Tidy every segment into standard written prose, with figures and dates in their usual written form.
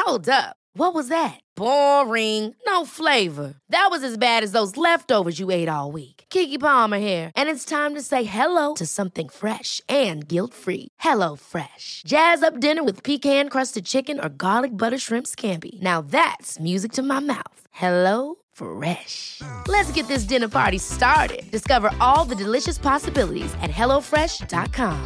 Hold up. What was that? Boring. No flavor. That was as bad as those leftovers you ate all week. Keke Palmer here, and it's time to say hello to something fresh and guilt-free. Hello Fresh. Jazz up dinner with pecan-crusted chicken or garlic butter shrimp scampi. Now that's music to my mouth. Hello Fresh. Let's get this dinner party started. Discover all the delicious possibilities at hellofresh.com.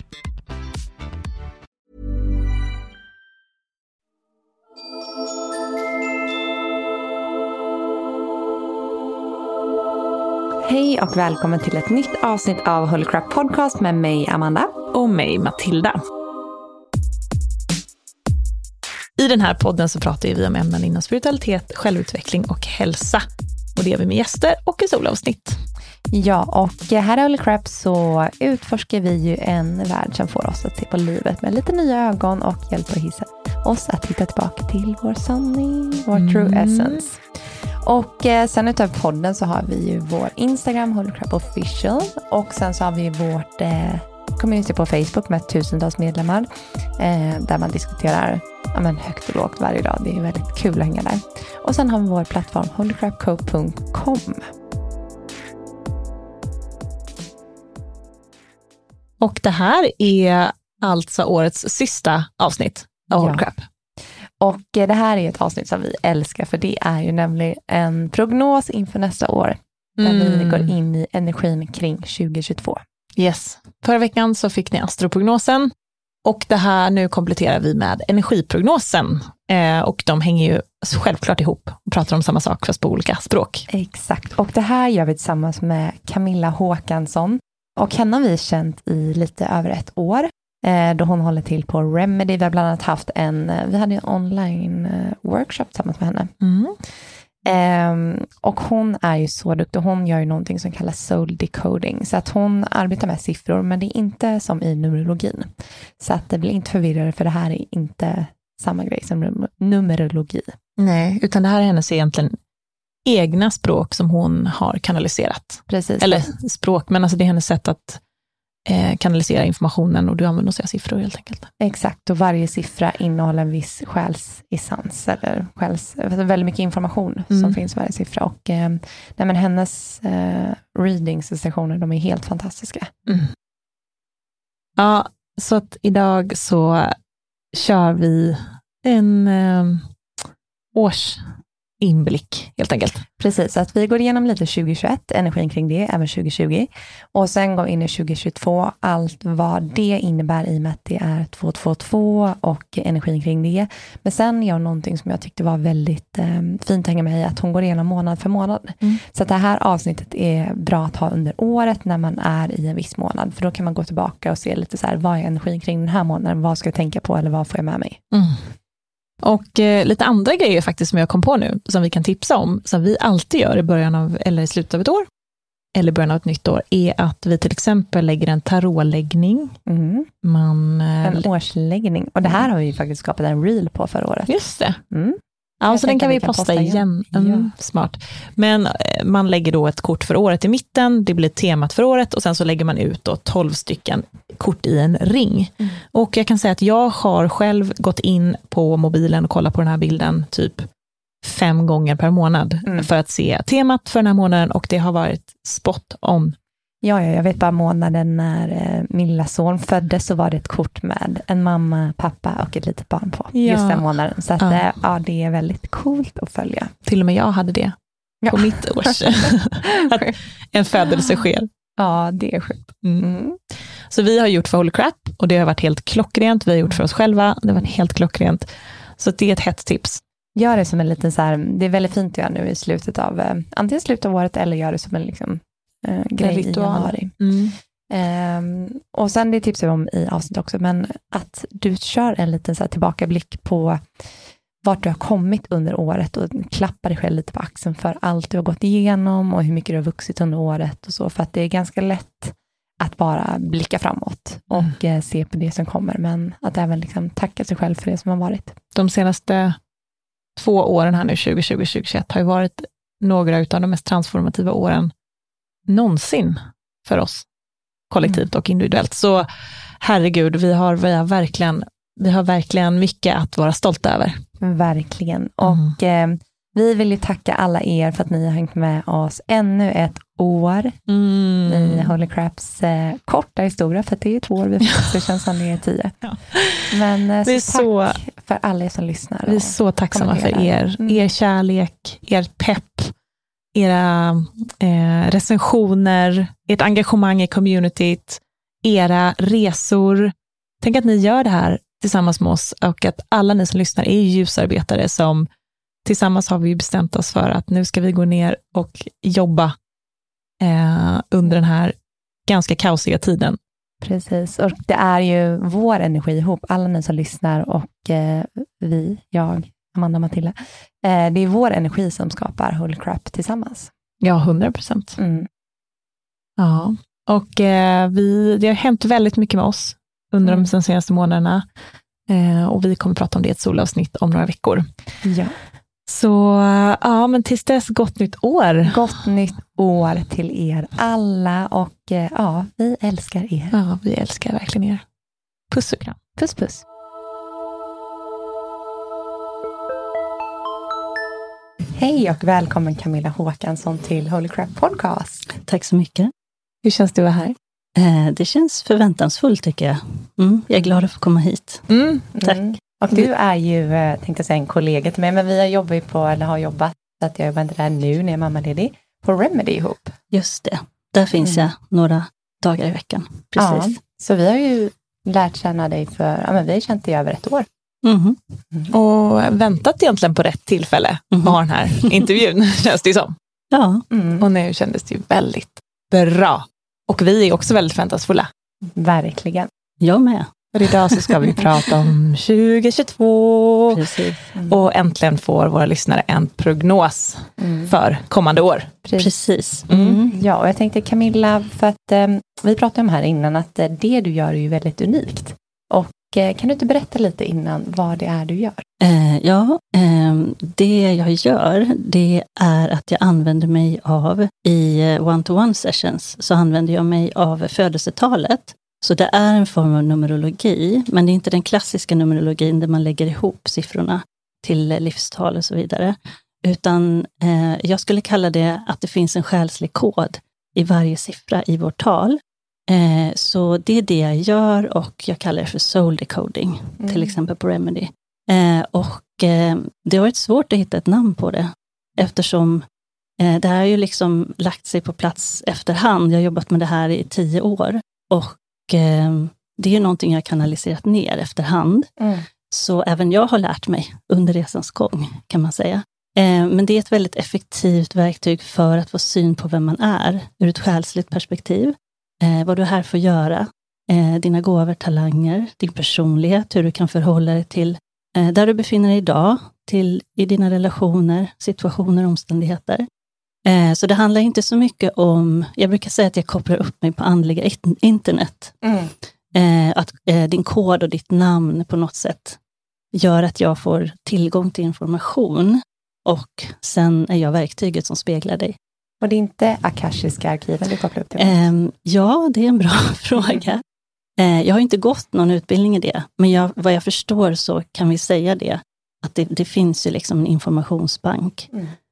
Hej och välkommen till ett nytt avsnitt av Holy Crap Podcast med mig Amanda. Och mig Matilda. I den här podden så pratar vi om ämnen inom spiritualitet, självutveckling och hälsa. Och det gör vi med gäster och i solavsnitt. Ja, och här i Holy Crap så utforskar vi ju en värld som får oss att se på livet med lite nya ögon och hjälper att hissa oss att hitta tillbaka till vår sanning, vår true essence. Och sen utav podden så har vi ju vår Instagram, Holy Crap Official. Och sen så har vi vårt community på Facebook med tusentals medlemmar. Där man diskuterar högt och lågt varje dag. Det är väldigt kul att hänga där. Och sen har vi vår plattform holycrapco.com. Och det här är alltså årets sista avsnitt av Holy Crap. Och det här är ett avsnitt som vi älskar, för det är ju nämligen en prognos inför nästa år. Där vi går in i energin kring 2022. Yes. Förra veckan så fick ni astroprognosen. Och det här nu kompletterar vi med energiprognosen. Och de hänger ju självklart ihop och pratar om samma sak fast på olika språk. Exakt. Och det här gör vi tillsammans med Camilla Håkansson. Och henne har vi känt i lite över ett år. Då hon håller till på Remedy. Vi har bland annat haft vi hade en online workshop tillsammans med henne. Och hon är ju så duktig. Hon gör ju någonting som kallas soul decoding. Så att hon arbetar med siffror, men det är inte som i numerologin. Så att det blir inte förvirrande, för det här är inte samma grej som numerologi. Nej, utan det här är hennes egentligen egna språk som hon har kanaliserat. Precis. Eller språk, men alltså det är hennes sätt att kanalisera informationen, och du använder sig av siffror helt enkelt. Exakt, och varje siffra innehåller en viss själsessens eller väldigt mycket information som finns i varje siffra. Och hennes readings-sessioner, de är helt fantastiska. Ja, så att idag så kör vi en årsinblick helt enkelt. Precis, att vi går igenom lite 2021, energin kring det, även 2020. Och sen går vi in i 2022, allt vad det innebär i och med att det är 222 och energin kring det. Men sen gör någonting som jag tyckte var väldigt fint att hänga med i, att hon går igenom månad för månad. Så att det här avsnittet är bra att ha under året när man är i en viss månad. För då kan man gå tillbaka och se lite så här, vad är energin kring den här månaden? Vad ska jag tänka på, eller vad får jag med mig? Och lite andra grejer faktiskt som jag kom på nu, som vi kan tipsa om, som vi alltid gör i början av, eller i slutet av ett år, eller början av ett nytt år, är att vi till exempel lägger en tarotläggning. En årsläggning. Och det här har vi ju faktiskt skapat en reel på förra året. Just det. Ja, så den kan vi posta igen. Smart. Men man lägger då ett kort för året i mitten, det blir temat för året, och sen så lägger man ut då 12 stycken kort i en ring. Och jag kan säga att jag har själv gått in på mobilen och kollat på den här bilden typ 5 gånger per månad för att se temat för den här månaden, och det har varit spot on. Ja, jag vet bara månaden när min lilla son föddes, så var det ett kort med en mamma, pappa och ett litet barn på. Just den månaden. Så att, det är väldigt coolt att följa. Till och med jag hade det på mitt års. Att en födelse sker. Ja, det är sjukt. Så vi har gjort för Holy Crap, och det har varit helt klockrent. Vi har gjort för oss själva, det har varit helt klockrent. Så det är ett hett tips. Gör det som en liten så här, det är väldigt fint att göra nu i slutet av, antingen slutet av året, eller gör det som en liksom grej i januari. Och sen det tipsar vi om i avsnitt också, men att du kör en liten så här tillbakablick på vart du har kommit under året, och klappar dig själv lite på axeln för allt du har gått igenom och hur mycket du har vuxit under året och så, för att det är ganska lätt att bara blicka framåt och se på det som kommer, men att även liksom tacka sig själv för det som har varit. De senaste 2 åren här nu, 2020-2021, har ju varit några utav de mest transformativa åren någonsin för oss kollektivt och individuellt. Så herregud, vi har verkligen Vi har verkligen mycket att vara stolta över. Verkligen. Och vi vill ju tacka alla er för att ni har hängt med oss ännu ett år i Holy Craps korta historia, för det är 2 år, det känns som det är 10. Ja. Men tack för alla er som lyssnar. Vi är så tacksamma för er kärlek, er pepp, era recensioner, ert engagemang i communityt, era resor. Tänk att ni gör det här tillsammans med oss, och att alla ni som lyssnar är ljusarbetare som tillsammans har vi bestämt oss för att nu ska vi gå ner och jobba under den här ganska kaosiga tiden. Precis, och det är ju vår energi ihop, alla ni som lyssnar och jag, Amanda och Matilda. Det är vår energi som skapar Holy Crap tillsammans. Ja, 100%. Ja, och det har hänt väldigt mycket med oss under de senaste månaderna. Och vi kommer prata om det i ett solavsnitt om några veckor. Ja. Så ja, men tills dess, gott nytt år. Gott nytt år till er alla, och vi älskar er. Ja, vi älskar verkligen er. Puss och kram. Puss, puss. Hej och välkommen Camilla Håkansson till Holy Crap Podcast. Tack så mycket. Hur känns det att vara här? Det känns förväntansfullt, tycker jag. Jag är glad att få komma hit. Tack. Och du är ju, tänkte jag säga, en kollega till mig, men vi har jobbat så att jag jobbar inte där nu när jag är mammaledig, på Remedy ihop. Just det. Där finns jag några dagar i veckan. Precis. Ja, så vi har ju lärt känna dig vi har känt dig över ett år. Och väntat egentligen på rätt tillfälle att ha den här intervjun, känns det som. Ja. Och nu kändes det ju väldigt bra. Och vi är också väldigt förväntansfulla. Verkligen. Jag med. Och idag så ska vi prata om 2022. Precis. Och äntligen får våra lyssnare en prognos för kommande år. Precis. Ja, och jag tänkte Camilla, för att vi pratade om här innan att det du gör är ju väldigt unikt. Och kan du inte berätta lite innan vad det är du gör? Det jag gör, det är att jag använder mig av, i one-to-one sessions, så använder jag mig av födelsetalet. Så det är en form av numerologi, men det är inte den klassiska numerologin där man lägger ihop siffrorna till livstal och så vidare. Utan jag skulle kalla det att det finns en själslig kod i varje siffra i vårt tal. Så det är det jag gör, och jag kallar det för soul decoding, till exempel på Remedy. Det har varit svårt att hitta ett namn på det, eftersom det här har ju liksom lagt sig på plats efterhand. Jag har jobbat med det här i 10 år, och det är ju någonting jag har kanaliserat ner efterhand. Så även jag har lärt mig under resans gång, kan man säga. Men det är ett väldigt effektivt verktyg för att få syn på vem man är ur ett själsligt perspektiv. Vad du är här för att göra, dina gåvor, talanger, din personlighet, hur du kan förhålla dig till där du befinner dig idag, i dina relationer, situationer och omständigheter. Så det handlar inte så mycket om, jag brukar säga att jag kopplar upp mig på andliga internet. Att din kod och ditt namn på något sätt gör att jag får tillgång till information, och sen är jag verktyget som speglar dig. Och det är inte akashiska arkiven du kopplar upp till? Ja, det är en bra fråga. Jag har inte gått någon utbildning i det, men vad jag förstår så kan vi säga det, att det finns ju liksom en informationsbank.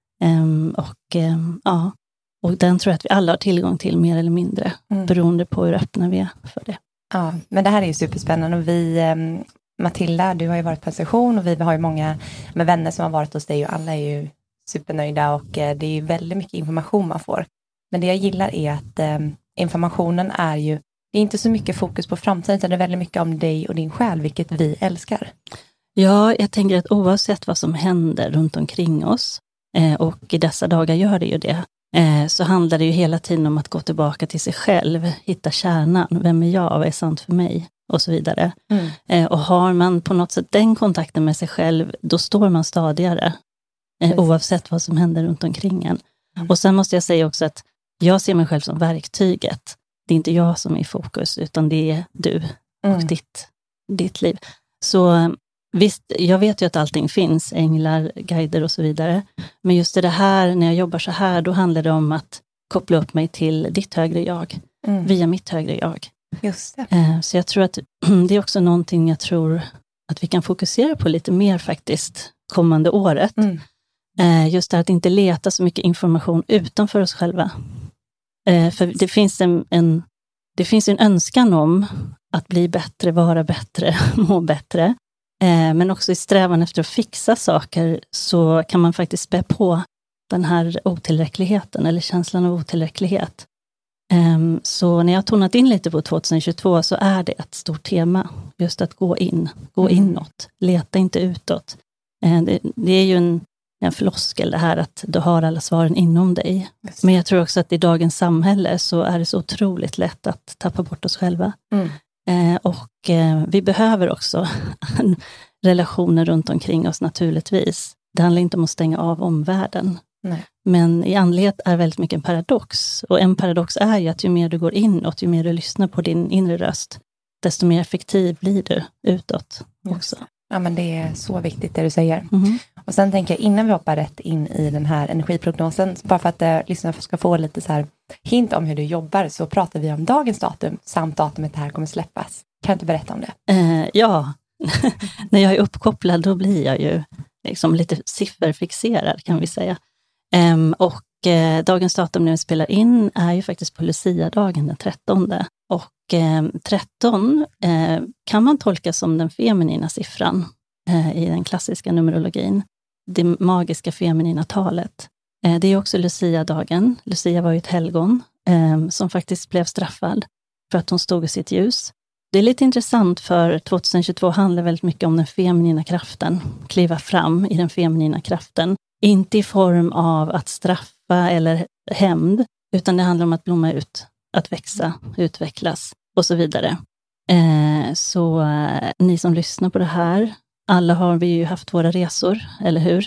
Och den tror jag att vi alla har tillgång till mer eller mindre, beroende på hur öppna vi är för det. Ja, men det här är ju superspännande, och vi, Matilda, du har ju varit på en session, och vi har ju många med vänner som har varit hos dig, och alla är ju supernöjda, och det är ju väldigt mycket information man får. Men det jag gillar är att informationen är ju, det är inte så mycket fokus på framtiden, utan det är väldigt mycket om dig och din själ, vilket vi älskar. Ja, jag tänker att oavsett vad som händer runt omkring oss, och i dessa dagar gör det ju det, så handlar det ju hela tiden om att gå tillbaka till sig själv, hitta kärnan, vem är jag, vad är sant för mig, och så vidare. Och har man på något sätt den kontakten med sig själv, då står man stadigare, oavsett vad som händer runt omkring en. Och sen måste jag säga också att jag ser mig själv som verktyget. Det är inte jag som är i fokus, utan det är du och ditt liv. Så visst, jag vet ju att allting finns, änglar, guider och så vidare. Men just det här, när jag jobbar så här, då handlar det om att koppla upp mig till ditt högre jag, via mitt högre jag. Just det. Så jag tror att det är också någonting jag tror att vi kan fokusera på lite mer faktiskt kommande året. Just det att inte leta så mycket information utanför oss själva. För det finns en önskan om att bli bättre, vara bättre, må bättre. Men också i strävan efter att fixa saker så kan man faktiskt spä på den här otillräckligheten eller känslan av otillräcklighet. Så när jag har tonat in lite på 2022 så är det ett stort tema. Just att gå inåt, leta inte utåt. Det är ju en floskel det här att du har alla svaren inom dig. Men jag tror också att i dagens samhälle så är det så otroligt lätt att tappa bort oss själva. Och vi behöver också relationer runt omkring oss naturligtvis. Det handlar inte om att stänga av omvärlden. Nej. Men i andlighet är väldigt mycket en paradox. Och en paradox är ju att ju mer du går inåt, ju mer du lyssnar på din inre röst, desto mer effektiv blir du utåt också. Ja, men det är så viktigt det du säger. Och sen tänker jag, innan vi hoppar rätt in i den här energiprognosen, bara för att lyssnarna ska få lite så här hint om hur du jobbar, så pratar vi om dagens datum samt datumet det här kommer släppas. Kan du inte berätta om det? Ja, när jag är uppkopplad då blir jag ju liksom lite sifferfixerad kan vi säga. Och dagens datum när vi spelar in är ju faktiskt på Lucia-dagen den 13. Och 13 kan man tolka som den feminina siffran i den klassiska numerologin. Det magiska feminina talet. Det är också Lucia-dagen. Lucia var ju ett helgon som faktiskt blev straffad för att hon stod i sitt ljus. Det är lite intressant för 2022 handlar väldigt mycket om den feminina kraften. Kliva fram i den feminina kraften. Inte i form av att straffa eller hämnd, utan det handlar om att blomma ut, att växa, utvecklas och så vidare. Så ni som lyssnar på det här, alla har vi ju haft våra resor, eller hur?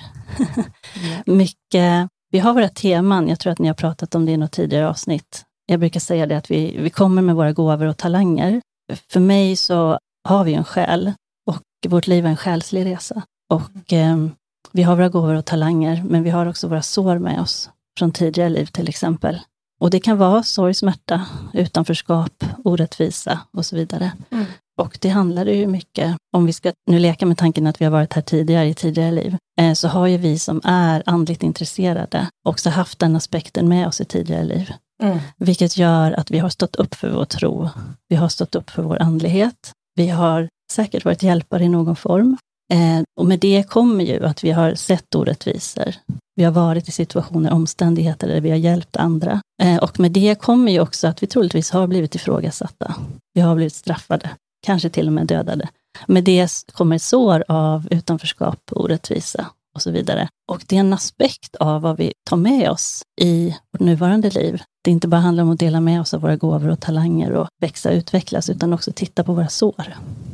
Mycket, vi har våra teman, jag tror att ni har pratat om det i något tidigare avsnitt. Jag brukar säga det att vi kommer med våra gåvor och talanger. För mig så har vi en själ och vårt liv är en själslig resa. Och vi har våra gåvor och talanger, men vi har också våra sår med oss från tidigare liv till exempel. Och det kan vara sorg, smärta, utanförskap, orättvisa och så vidare. Och det handlar ju mycket, om vi ska nu leka med tanken att vi har varit här tidigare i tidigare liv, så har ju vi som är andligt intresserade också haft den aspekten med oss i tidigare liv. Vilket gör att vi har stått upp för vår tro. Vi har stått upp för vår andlighet. Vi har säkert varit hjälpare i någon form. Och med det kommer ju att vi har sett orättvisor. Vi har varit i situationer, omständigheter där vi har hjälpt andra. Och med det kommer ju också att vi troligtvis har blivit ifrågasatta. Vi har blivit straffade, kanske till och med dödade. Med det kommer ett sår av utanförskap, orättvisa och så vidare. Och det är en aspekt av vad vi tar med oss i vårt nuvarande liv. Det inte bara handlar om att dela med oss av våra gåvor och talanger och växa och utvecklas, utan också titta på våra sår.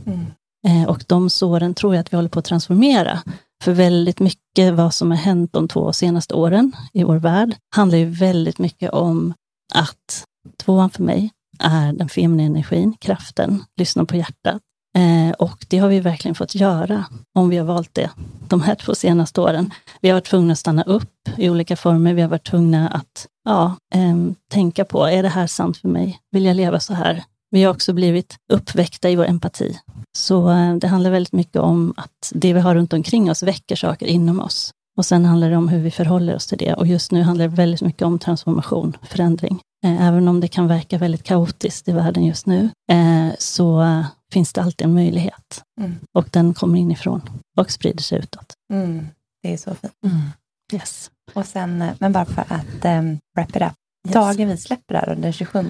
Och de såren tror jag att vi håller på att transformera. För väldigt mycket vad som har hänt de 2 senaste åren i vår värld handlar ju väldigt mycket om att 2 för mig är den feminina energin, kraften, lyssna på hjärtat. Och det har vi verkligen fått göra om vi har valt det de här 2 senaste åren. Vi har varit tvungna att stanna upp i olika former. Vi har varit tvungna att tänka på, är det här sant för mig? Vill jag leva så här? Vi har också blivit uppväckta i vår empati. Så det handlar väldigt mycket om att det vi har runt omkring oss väcker saker inom oss. Och sen handlar det om hur vi förhåller oss till det. Och just nu handlar det väldigt mycket om transformation, förändring. Även om det kan verka väldigt kaotiskt i världen just nu, så finns det alltid en möjlighet. Och den kommer inifrån och sprider sig utåt. Det är så fint. Yes. Och sen, men bara för att wrap it up. Yes. Dagen vi släpper där, den 27.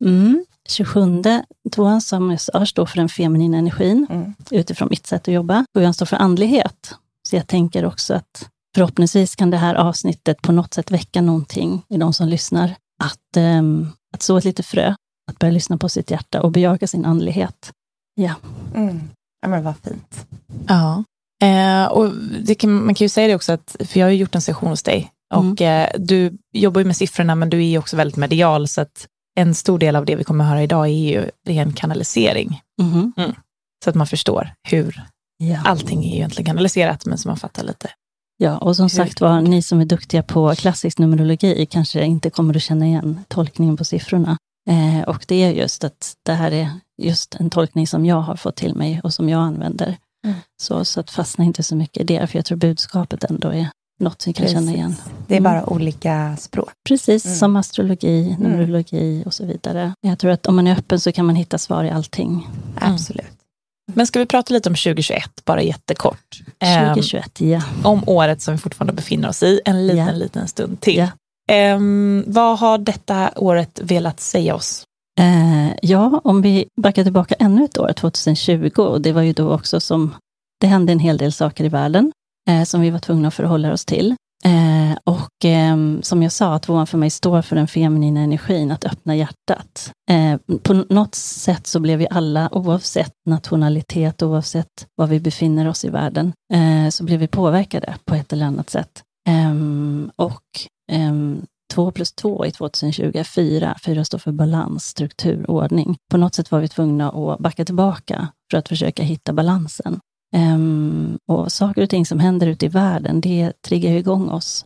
27, 2 som jag sa står för den feminina energin utifrån mitt sätt att jobba. Och jag står för andlighet. Så jag tänker också att förhoppningsvis kan det här avsnittet på något sätt väcka någonting i de som lyssnar. Att så ett litet frö, att börja lyssna på sitt hjärta och bejaka sin andlighet. Ja. Ja, men vad fint. Ja. Och man kan ju säga det också, att, för jag har ju gjort en session hos dig. Och du jobbar ju med siffrorna, men du är ju också väldigt medial, så att en stor del av det vi kommer att höra idag är ju ren kanalisering. Så att man förstår hur allting är egentligen kanaliserat, men så man fattar lite. Ja, och som sagt var, ni som är duktiga på klassisk numerologi kanske inte kommer att känna igen tolkningen på siffrorna. Och det är just att det här är just en tolkning som jag har fått till mig och som jag använder. Så att fastna inte så mycket i det, för jag tror budskapet ändå är något vi kan känna igen. Det är bara olika språk. Precis, som astrologi, numerologi och så vidare. Jag tror att om man är öppen så kan man hitta svar i allting. Absolut. Men ska vi prata lite om 2021, bara jättekort? 2021, ja. Om året som vi fortfarande befinner oss i, en liten stund till. Ja. Vad har detta året velat säga oss? Om vi backar tillbaka ännu ett år, 2020, och det var ju då också som det hände en hel del saker i världen som vi var tvungna att förhålla oss till. Som jag sa, att tvåan för mig står för den feminina energin, att öppna hjärtat. På något sätt så blev vi alla, oavsett nationalitet, oavsett var vi befinner oss i världen, så blev vi påverkade på ett eller annat sätt. 2 + 2 i 2020 är 4. 4 står för balans, struktur, ordning. På något sätt var vi tvungna att backa tillbaka för att försöka hitta balansen. Och saker och ting som händer ute i världen, det triggar igång oss.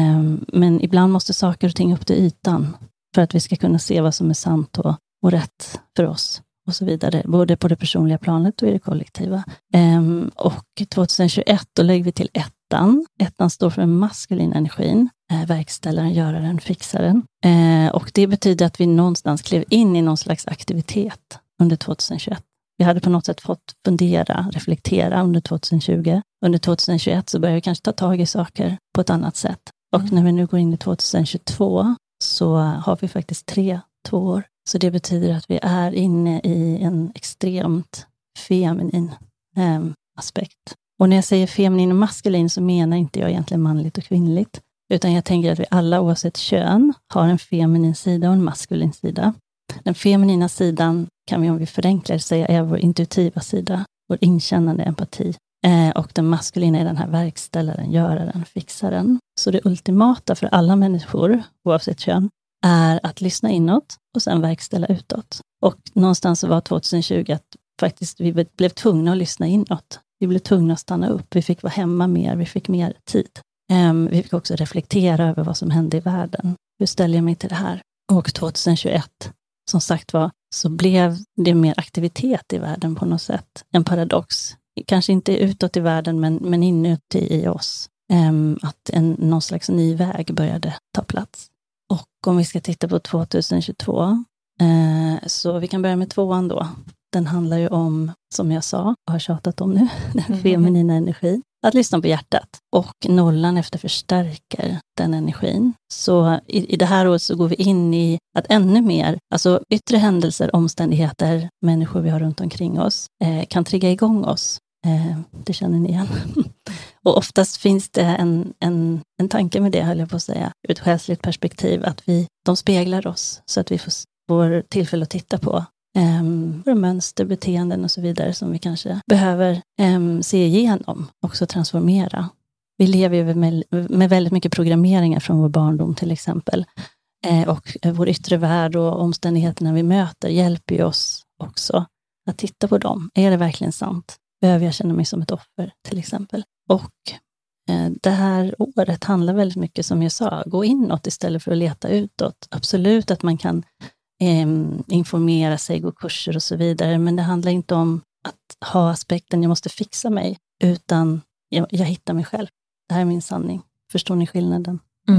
Men ibland måste saker och ting upp till ytan för att vi ska kunna se vad som är sant och rätt för oss och så vidare. Både på det personliga planet och i det kollektiva. Och 2021, då lägger vi till 1:an. 1:an står för den maskulina energin. Verkställaren, göraren, fixaren. Och det betyder att vi någonstans klev in i någon slags aktivitet under 2021. Vi hade på något sätt fått fundera, reflektera under 2020. Under 2021 så börjar vi kanske ta tag i saker på ett annat sätt. Och när vi nu går in i 2022 så har vi faktiskt 3 år. Så det betyder att vi är inne i en extremt feminin aspekt. Och när jag säger feminin och maskulin så menar inte jag egentligen manligt och kvinnligt. Utan jag tänker att vi alla oavsett kön har en feminin sida och en maskulin sida. Den feminina sidan kan vi, om vi förenklar säga, är vår intuitiva sida, vår inkännande empati. Och den maskulina är den här verkställaren, göraren, fixaren. Så det ultimata för alla människor, oavsett kön, är att lyssna inåt och sen verkställa utåt. Och någonstans så var 2020 att faktiskt vi blev tvungna att lyssna inåt. Vi blev tvungna att stanna upp, vi fick vara hemma mer, vi fick mer tid. Vi fick också reflektera över vad som hände i världen. Hur ställer jag mig till det här? Och 2021, som sagt var, så blev det mer aktivitet i världen på något sätt. En paradox. Kanske inte utåt i världen, men inuti i oss. Att någon slags ny väg började ta plats. Och om vi ska titta på 2022, så vi kan börja med 2:an då. Den handlar ju om, som jag sa, och har tjatat om nu, den feminina energin. Att lyssna på hjärtat. Och 0:an efter förstärker den energin. Så i det här året så går vi in i att ännu mer, alltså yttre händelser, omständigheter, människor vi har runt omkring oss, kan trigga igång oss. Det känner ni igen. Och oftast finns det en tanke med det, höll jag på att säga, ur ett själsligt perspektiv, att de speglar oss så att vi får tillfälle att titta på våra mönster, beteenden och så vidare som vi kanske behöver se igenom, också transformera. Vi lever ju med väldigt mycket programmeringar från vår barndom till exempel. Och vår yttre värld och omständigheterna vi möter hjälper ju oss också att titta på dem. Är det verkligen sant? Behöver jag känna mig som ett offer till exempel? Och det här året handlar väldigt mycket, som jag sa, gå inåt istället för att leta utåt. Absolut att man kan informera sig, gå kurser och så vidare, men det handlar inte om att ha aspekten jag måste fixa mig, utan jag hittar mig själv. Det här är min sanning. Förstår ni skillnaden?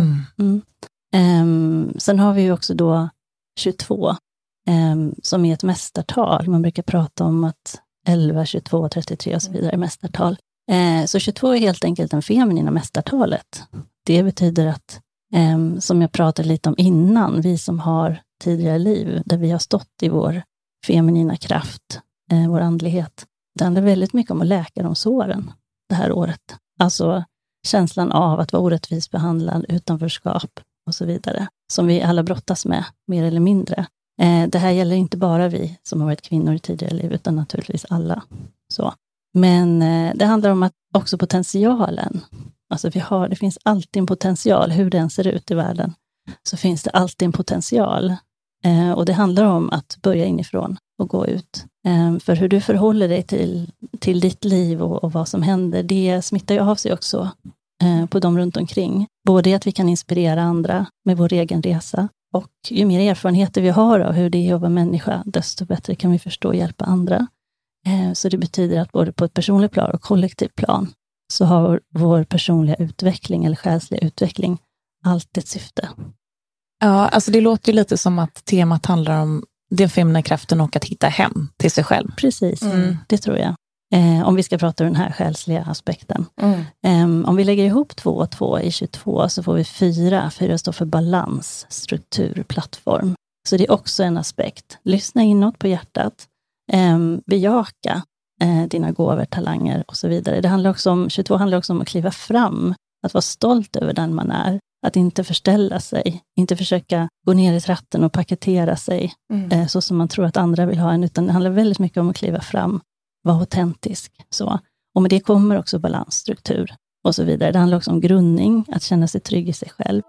Sen har vi ju också då 22 som är ett mästartal. Man brukar prata om att 11, 22, 33 och så vidare är mästartal. Så 22 är helt enkelt den feminina mästartalet. Det betyder att, som jag pratade lite om innan, vi som har tidigare liv, där vi har stått i vår feminina kraft, vår andlighet. Det handlar väldigt mycket om att läka de såren det här året. Alltså känslan av att vara orättvis behandlad, utanförskap och så vidare. Som vi alla brottas med, mer eller mindre. Det här gäller inte bara vi som har varit kvinnor i tidigare liv, utan naturligtvis alla. Så. Men det handlar om att också potentialen. Alltså det finns alltid en potential, hur den ser ut i världen. Så finns det alltid en potential. Och det handlar om att börja inifrån och gå ut. För hur du förhåller dig till ditt liv och vad som händer, det smittar ju av sig också på dem runt omkring. Både att vi kan inspirera andra med vår egen resa, och ju mer erfarenheter vi har av hur det är att vara människa, desto bättre kan vi förstå och hjälpa andra. Så det betyder att både på ett personligt plan och kollektivt plan så har vår personliga utveckling eller själsliga utveckling alltid ett syfte. Ja, alltså det låter ju lite som att temat handlar om den feminina kraften och att hitta hem till sig själv. Precis, det tror jag. Om vi ska prata om den här själsliga aspekten. Om vi lägger ihop 2 och 2 i 22 så får vi 4. 4 står för balans, struktur, plattform. Så det är också en aspekt. Lyssna inåt på hjärtat. Bejaka dina gåvor, talanger och så vidare. Det handlar också om, 22 handlar också om att kliva fram. Att vara stolt över den man är. Att inte förställa sig. Inte försöka gå ner i tratten och paketera sig. Så som man tror att andra vill ha en. Utan det handlar väldigt mycket om att kliva fram. Vara autentisk. Så. Och med det kommer också balans, struktur och så vidare. Det handlar också om grundning. Att känna sig trygg i sig själv.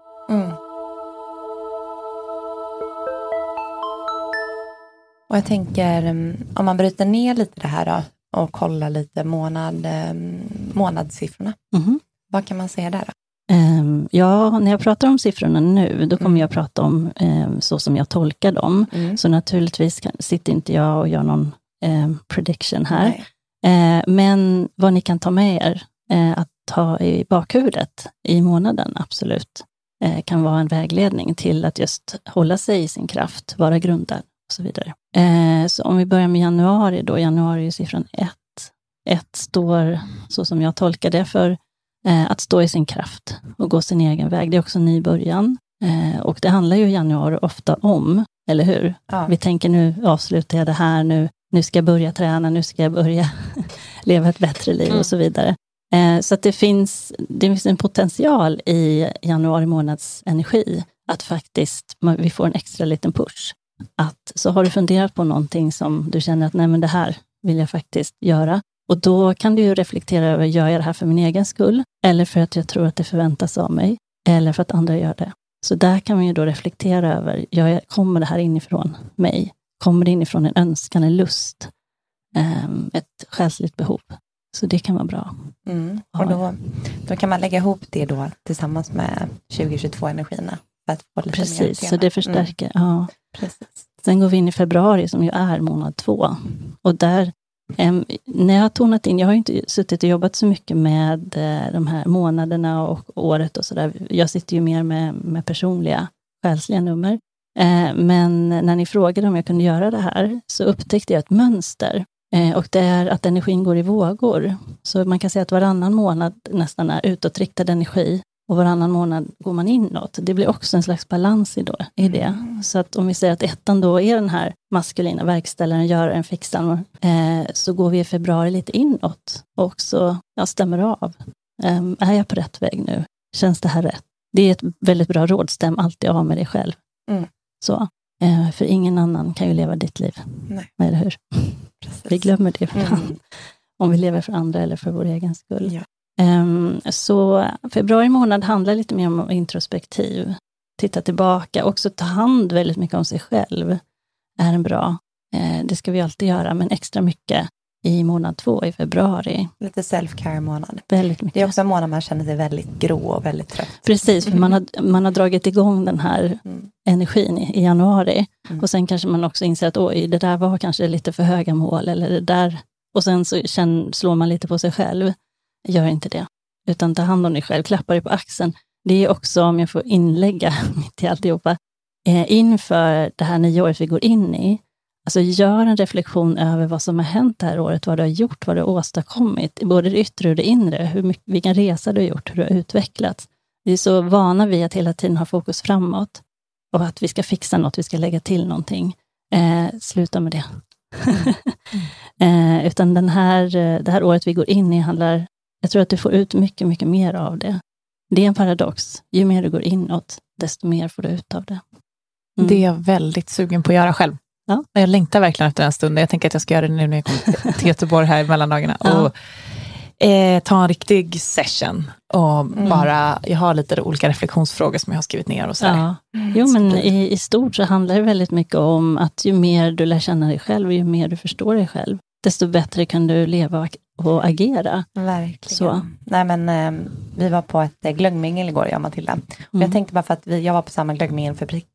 Och jag tänker, om man bryter ner lite det här då, och kollar lite månadssiffrorna. Vad kan man säga där då? Ja, när jag pratar om siffrorna nu, då kommer jag prata om så som jag tolkar dem. Så naturligtvis sitter inte jag och gör någon prediction här. Men vad ni kan ta med er att ta i bakhuvudet i månaden, absolut, kan vara en vägledning till att just hålla sig i sin kraft, vara grundad och så vidare. Så om vi börjar med januari då, januari är siffran 1. 1 står, så som jag tolkar det, för att stå i sin kraft och gå sin egen väg. Det är också en ny början. Och det handlar ju i januari ofta om, eller hur? Ja. Vi tänker nu avslutar jag det här, nu ska jag börja träna, nu ska jag börja leva ett bättre liv och så vidare. Så att det finns en potential i januari månads energi att faktiskt vi får en extra liten push. Att så har du funderat på någonting som du känner att nej men det här vill jag faktiskt göra. Och då kan du ju reflektera över, gör jag det här för min egen skull? Eller för att jag tror att det förväntas av mig? Eller för att andra gör det? Så där kan man ju då reflektera över, kommer det här inifrån mig? Kommer det inifrån en önskan, en lust? Ett själsligt behov? Så det kan vara bra. Och då kan man lägga ihop det då tillsammans med 2022-energierna. För att få lite precis, mer så det förstärker. Ja. Precis. Sen går vi in i februari som ju är månad 2. Och där, när jag har tonat in, jag har ju inte suttit och jobbat så mycket med de här månaderna och året och sådär. Jag sitter ju mer med personliga, själsliga nummer. Men när ni frågade om jag kunde göra det här så upptäckte jag ett mönster. Och det är att energin går i vågor. Så man kan säga att varannan månad nästan är utåtriktad energi. Och varannan månad går man inåt. Det blir också en slags balans i det. Så att om vi säger att 1 då är den här maskulina verkställaren, göraren, fixaren. Så går vi i februari lite inåt. Och så stämmer av. Är jag på rätt väg nu? Känns det här rätt? Det är ett väldigt bra råd. Stäm alltid av med dig själv. Så. För ingen annan kan ju leva ditt liv. Nej. Eller hur? Precis. Vi glömmer det om vi lever för andra eller för vår egen skull. Ja. Så februari månad handlar lite mer om introspektiv. Titta tillbaka. Också ta hand väldigt mycket om sig själv. Är en bra. Det ska vi alltid göra. Men extra mycket i månad 2 i februari. Lite self-care månad. Väldigt mycket. Det är också en månad man känner sig väldigt grå och väldigt trött. Precis, för man har dragit igång den här energin i januari. Och sen kanske man också inser att oj, det där var kanske lite för höga mål. Eller det där. Och sen så slår man lite på sig själv. Gör inte det. Utan ta hand om dig själv, klappa dig på axeln. Det är också, om jag får inlägga mitt i alltihopa, inför det här nya året vi går in i. Alltså gör en reflektion över vad som har hänt det här året, vad du har gjort, vad du har åstadkommit. Både det yttre och det inre, vilken resa du har gjort, hur du har utvecklats. Vi är så vana vid att hela tiden ha fokus framåt. Och att vi ska fixa något, vi ska lägga till någonting. Sluta med det. Utan det här året vi går in i handlar, jag tror att du får ut mycket, mycket mer av det. Det är en paradox. Ju mer du går inåt, desto mer får du ut av det. Det är jag väldigt sugen på att göra själv. Ja. Jag längtar verkligen efter den stunden. Jag tänker att jag ska göra det nu när jag kommer till Göteborg här i mellandagarna. Ja. Och ta en riktig session. Och bara, jag har lite olika reflektionsfrågor som jag har skrivit ner och sådär. Ja. Jo, men i stort så handlar det väldigt mycket om att ju mer du lär känna dig själv och ju mer du förstår dig själv, desto bättre kan du leva och agera. Verkligen. Så. Nej, men vi var på ett glöggmingel igår, jag och Matilda. Och jag tänkte bara för att jag var på samma glöggmingel för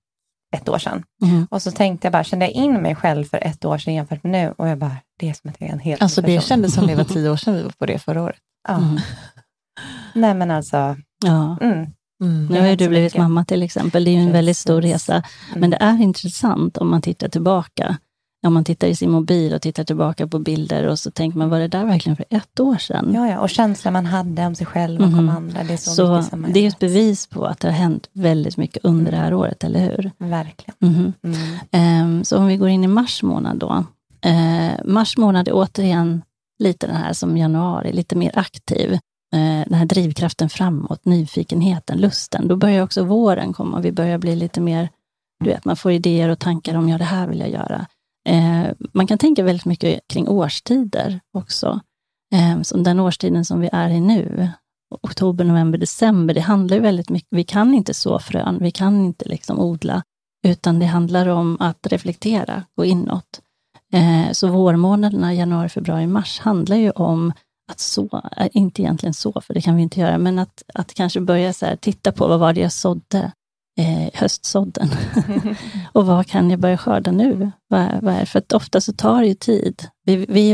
1 år sedan. Och så kände jag in mig själv för 1 år sedan jämfört med nu. Och jag bara, det är som att jag är en helt Alltså det kändes som det var 10 år sedan vi var på det förra året. Ja. Nej men alltså. Ja. Nu har ju du blivit mamma till exempel. Det är ju en väldigt stor resa. Men det är intressant om man tittar tillbaka. Om man tittar i sin mobil och tittar tillbaka på bilder och så tänker man, var det där verkligen för 1 år sedan? Ja, och känslan man hade om sig själv och om andra. Det är så mycket som det är ett bevis på att det har hänt väldigt mycket under det här året, eller hur? Verkligen. Så om vi går in i mars månad då. Mars månad är återigen lite den här som januari, lite mer aktiv. Den här drivkraften framåt, nyfikenheten, lusten. Då börjar också våren komma. Vi börjar bli lite mer, man får idéer och tankar om, det här vill jag göra. Man kan tänka väldigt mycket kring årstider också. Som den årstiden som vi är i nu, oktober, november, december, det handlar ju väldigt mycket, vi kan inte så frön, vi kan inte liksom odla, utan det handlar om att reflektera, gå inåt. Så vårmånaderna, januari, februari, mars, handlar ju om att så, inte egentligen så, för det kan vi inte göra, men att kanske börja så här, titta på vad var det jag sådde, höstsådden. Och vad kan jag börja skörda nu? Vad är? För att ofta så tar det ju tid. Vi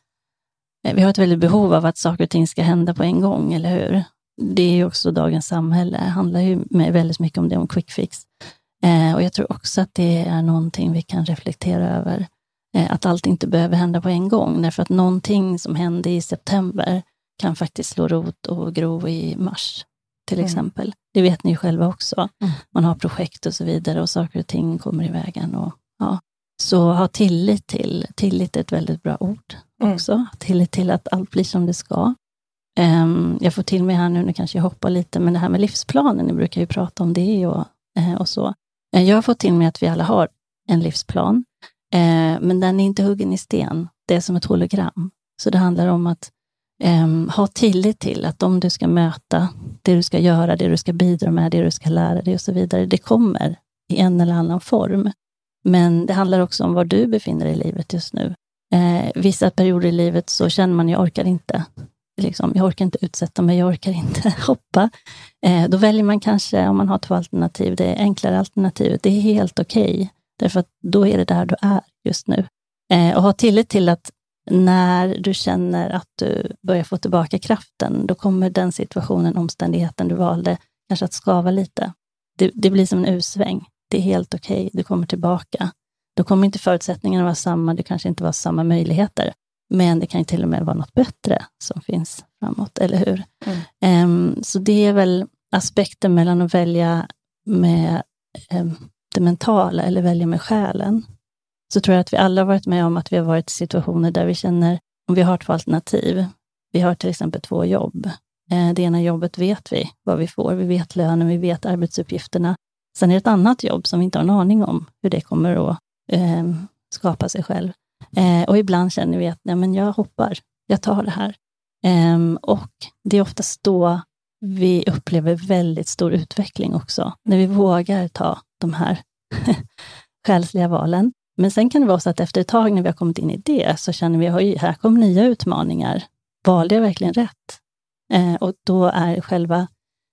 har ett väldigt behov av att saker och ting ska hända på en gång, eller hur? Det är ju också dagens samhälle. Det handlar ju väldigt mycket om det, om quick fix. Och jag tror också att det är någonting vi kan reflektera över. Att allt inte behöver hända på en gång. Därför att någonting som hände i september kan faktiskt slå rot och gro i mars. Till exempel. Det vet ni ju själva också. Man har projekt och så vidare och saker och ting kommer i vägen. Och, ja. Så ha tillit till. Tillit är ett väldigt bra ord också. Tillit till att allt blir som det ska. Jag får till mig här nu kanske jag hoppar lite, men det här med livsplanen, ni brukar ju prata om det och så. Jag har fått till mig att vi alla har en livsplan. Men den är inte huggen i sten. Det är som ett hologram. Så det handlar om att ha tillit till att om du ska möta det du ska göra, det du ska bidra med, det du ska lära dig och så vidare, det kommer i en eller annan form. Men det handlar också om var du befinner dig i livet just nu. Vissa perioder i livet så känner man, jag orkar inte. Jag orkar inte utsätta mig, jag orkar inte hoppa. Då väljer man kanske, om man har 2 alternativ, det enklare alternativet, det är helt okej. Därför att då är det där du är just nu. Och ha tillit till att när du känner att du börjar få tillbaka kraften, då kommer den situationen, omständigheten du valde, kanske att skava lite. Det blir som en usväng. Det är helt okej. Du kommer tillbaka. Då kommer inte förutsättningarna vara samma. Det kanske inte var samma möjligheter. Men det kan ju till och med vara något bättre som finns framåt, eller hur? Så det är väl aspekten mellan att välja med det mentala eller välja med själen. Så tror jag att vi alla har varit med om att vi har varit i situationer där vi känner, om vi har 2 alternativ. Vi har till exempel 2 jobb. Det ena jobbet vet vi vad vi får. Vi vet lönen, vi vet arbetsuppgifterna. Sen är det ett annat jobb som vi inte har en aning om hur det kommer att skapa sig själv. Och ibland känner vi att nej, men jag hoppar, jag tar det här. Och det är oftast då vi upplever väldigt stor utveckling också. När vi vågar ta de här själsliga valen. Men sen kan det vara så att efter ett tag när vi har kommit in i det så känner vi att här kommer nya utmaningar. Valde jag verkligen rätt? Och då är själva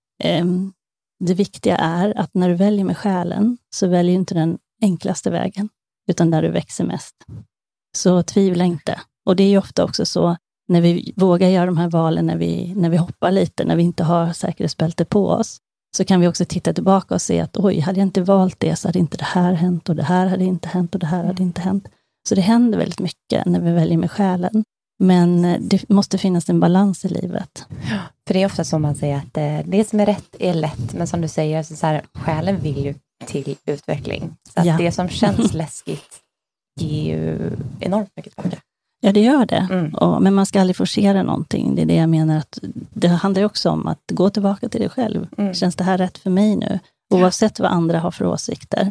det viktiga är att när du väljer med själen så väljer inte den enklaste vägen utan där du växer mest. Så tvivla inte. Och det är ju ofta också så när vi vågar göra de här valen, när vi hoppar lite, när vi inte har säkerhetsbälte på oss, så kan vi också titta tillbaka och se att oj, hade jag inte valt det så hade inte det här hänt och det här hade inte hänt och det här hade inte hänt. Så det händer väldigt mycket när vi väljer med själen. Men det måste finnas en balans i livet. Ja, för det är ofta som man säger att det som är rätt är lätt. Men som du säger, så här, själen vill ju till utveckling. Så att det som känns läskigt ger ju enormt mycket tillbaka. Ja, det gör det. Men man ska aldrig forcera någonting. Det är det jag menar. Att det handlar också om att gå tillbaka till dig själv. Känns det här rätt för mig nu? Oavsett vad andra har för åsikter.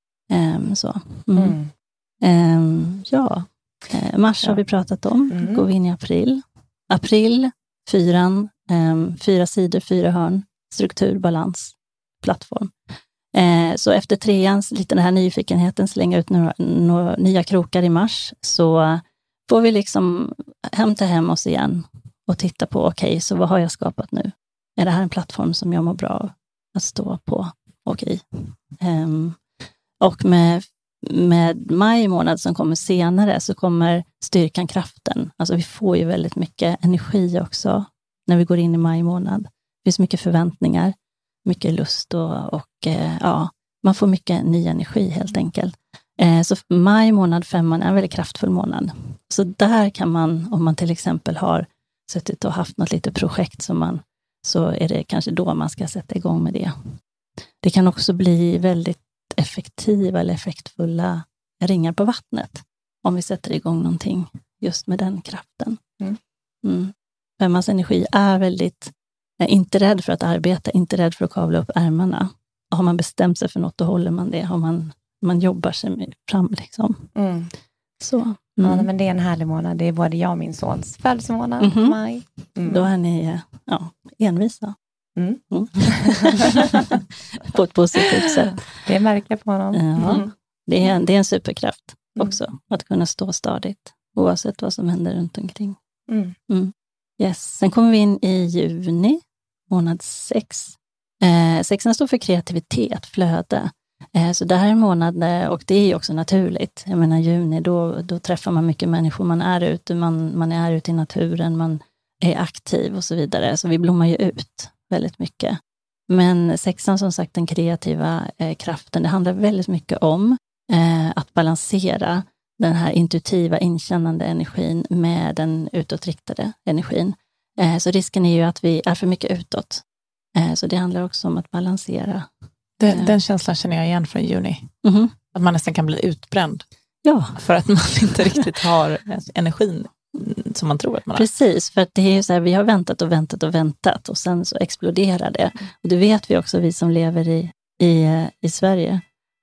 Mars har vi pratat om. Går vi in i april. April, 4 sidor, 4 hörn. Struktur, balans, plattform. Så efter 3:ans, lite den här nyfikenheten, slänga ut några nya krokar i mars, så får vi liksom hämta hem oss igen och titta på, okej, så vad har jag skapat nu? Är det här en plattform som jag mår bra att stå på? Okej. Och med maj månad som kommer senare så kommer styrkan, kraften. Alltså vi får ju väldigt mycket energi också när vi går in i maj månad. Det finns mycket förväntningar, mycket lust och man får mycket ny energi helt enkelt. Så maj månad 5 är en väldigt kraftfull månad. Så där kan man, om man till exempel har suttit och haft något litet projekt så är det kanske då man ska sätta igång med det. Det kan också bli väldigt effektiva eller effektfulla ringar på vattnet om vi sätter igång någonting just med den kraften. Femmans energi är väldigt inte rädd för att arbeta, inte rädd för att kavla upp ärmarna. Har man bestämt sig för något, då håller man det. Har man jobbar sig fram liksom. Så. Ja, men det är en härlig månad. Det är både jag och min sons födelsemånad, maj. Då är ni envisa. På ett positivt sätt. Det märker på honom. Ja. Det är en superkraft också. Att kunna stå stadigt. Oavsett vad som händer runt omkring. Yes. Sen kommer vi in i juni. Månad 6. 6 står för kreativitet, flöde. Så det här är en månad, och det är också naturligt. Jag menar juni, då träffar man mycket människor. Man är ute, man är ute i naturen. Man är aktiv och så vidare. Så vi blommar ju ut väldigt mycket. Men 6, som sagt, den kreativa kraften. Det handlar väldigt mycket om att balansera den här intuitiva, inkännande energin med den utåtriktade energin. Så risken är ju att vi är för mycket utåt. Så det handlar också om att balansera. Den känslan känner jag igen från juni. Att man nästan kan bli utbränd. Ja. För att man inte riktigt har energin som man tror att man har. Precis, för att det är ju så här, vi har väntat och sen så exploderar det. Och det vet vi också, vi som lever i Sverige.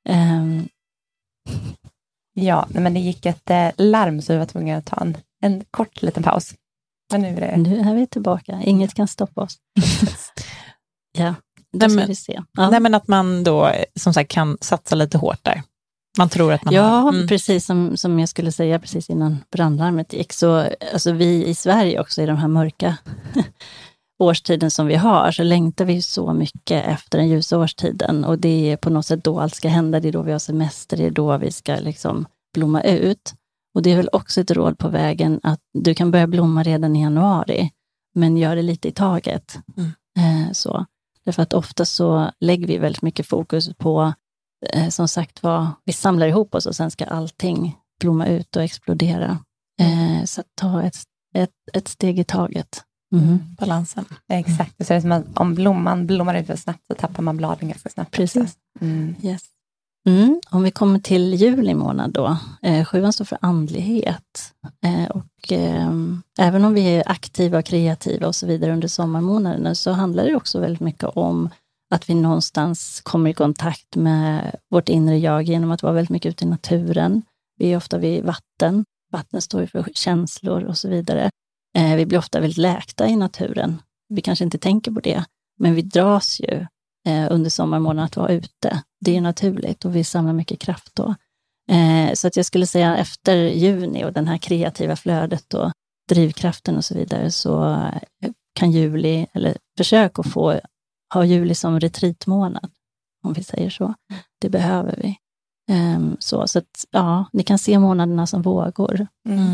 Ja, men det gick ett larm så vi var tvungna att ta en kort liten paus. Men nu är vi tillbaka. Inget kan stoppa oss. Ja, då ska vi se. Ja. Nej, men att man då som sagt kan satsa lite hårt där. Man tror att man har. Precis som jag skulle säga precis innan brandlarmet gick. Så alltså vi i Sverige också i de här mörka årstiden som vi har, så längtar vi så mycket efter den ljusa årstiden. Och det är på något sätt då allt ska hända. Det är då vi har semester. Det är då vi ska liksom blomma ut. Och det är väl också ett råd på vägen att du kan börja blomma redan i januari. Men gör det lite i taget. Så. Därför att ofta så lägger vi väldigt mycket fokus på som sagt vi samlar ihop oss och sen ska allting blomma ut och explodera. Så att ta ett steg i taget. Balansen. Exakt, så det är som att om blomman blommar ut för snabbt så tappar man bladen ganska snabbt. Precis. Yes. Om vi kommer till juli månad då. 7 står för andlighet. Och även om vi är aktiva och kreativa och så vidare under sommarmånaderna, så handlar det också väldigt mycket om att vi någonstans kommer i kontakt med vårt inre jag genom att vara väldigt mycket ute i naturen. Vi är ofta vid vatten. Vatten står ju för känslor och så vidare. Vi blir ofta väldigt läkta i naturen. Vi kanske inte tänker på det, men vi dras ju under sommarmånaden att vara ute. Det är naturligt och vi samlar mycket kraft då. Så att jag skulle säga efter juni och den här kreativa flödet och drivkraften och så vidare, så kan juli, eller försök att ha juli som retreatmånad, om vi säger så. Det behöver vi. Så att ja, ni kan se månaderna som vågor.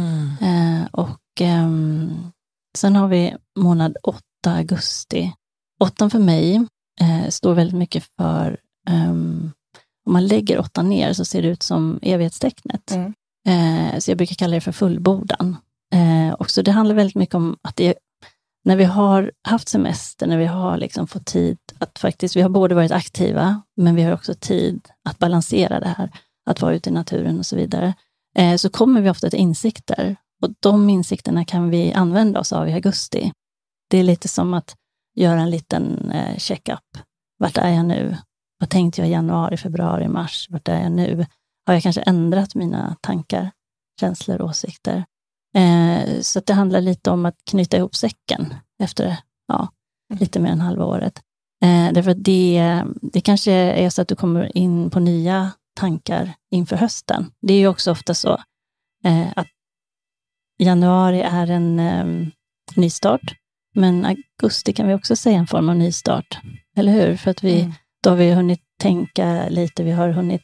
Sen har vi månad 8, augusti. 8 för mig står väldigt mycket för om man lägger 8 ner så ser det ut som evighetstecknet. Så jag brukar kalla det för fullbordan. Och så det handlar väldigt mycket om att när vi har haft semester, när vi har liksom fått tid att faktiskt, vi har både varit aktiva, men vi har också tid att balansera det här, att vara ute i naturen och så vidare. Så kommer vi ofta till insikter. Och de insikterna kan vi använda oss av i augusti. Det är lite som att göra en liten check-up. Vart är jag nu? Vad tänkte jag i januari, februari, mars? Vart är jag nu? Har jag kanske ändrat mina tankar, känslor, åsikter? Så att det handlar lite om att knyta ihop säcken efter lite mer än halva året. Därför att det kanske är så att du kommer in på nya tankar inför hösten. Det är ju också ofta så att januari är en nystart. Men augusti kan vi också säga en form av nystart. Eller hur? För att då har vi hunnit tänka lite. Vi har hunnit